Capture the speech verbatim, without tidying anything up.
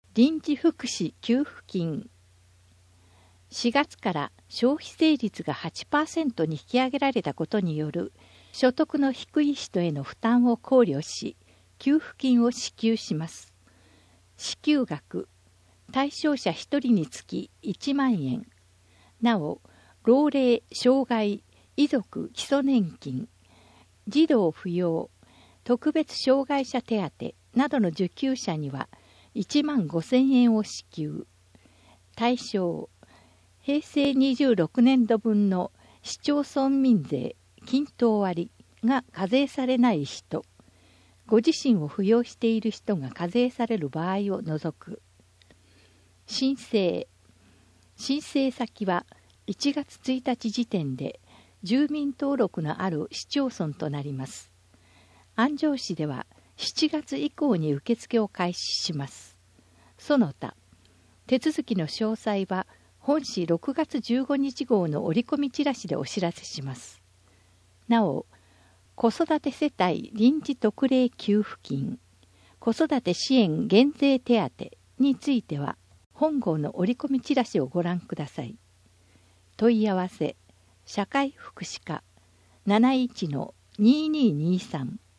臨時福祉給付金。しがつから消費税率が はちパーセント に引き上げられたことによる所得の低い人への負担を考慮し、給付金を支給します。支給額、対象者ひとりにつきいちまんえん。なお、老齢、障害、遺族基礎年金、児童扶養、特別障害者手当などの受給者にはいちまんごせんえんを支給。対象、へいせいにじゅうろくねんど分の市町村民税均等割が課税されない人、ご自身を扶養している人が課税される場合を除く。申請、申請先はいちがつついたち時点で住民登録のある市町村となります。安城市ではしちがつ以降に受付を開始します。その他、手続きの詳細は本市ろくがつじゅうごにち号の折り込みチラシでお知らせします。なお、子育て世帯臨時特例給付金、子育て支援減税手当については、本号の折り込みチラシをご覧ください。問い合わせ、社会福祉課 なないちのにーにーにーさん